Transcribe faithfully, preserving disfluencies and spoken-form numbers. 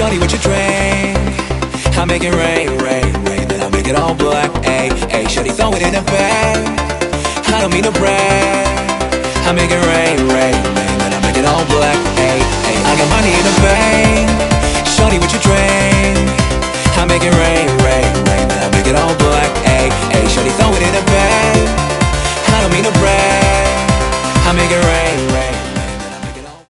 shorty, what you drink? I make it rain, rain, rain, then I make it all black. Ayy, ayy, shorty, throw it in the bag. I don't mean to brag. I make it rain, rain,